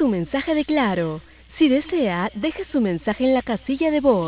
su mensaje de Claro. Si desea, deje su mensaje en la casilla de voz.